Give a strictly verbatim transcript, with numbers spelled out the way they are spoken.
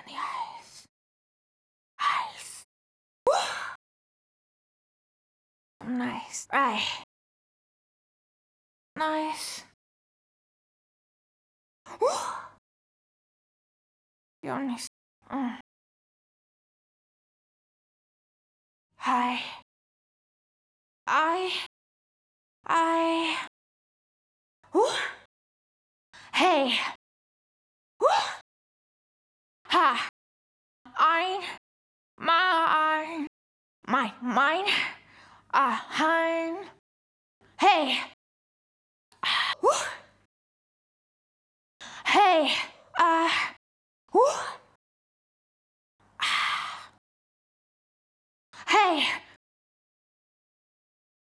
in the eyes. Eyes. Nice. Right. Nice. You're nice. Mm. Hi. I. I. Woo. Hey. Woo. Ha. Ein. Mine. Mine. Mine. Uh, hein. Hey. Woo. Hey. Uh. Woo. Hey.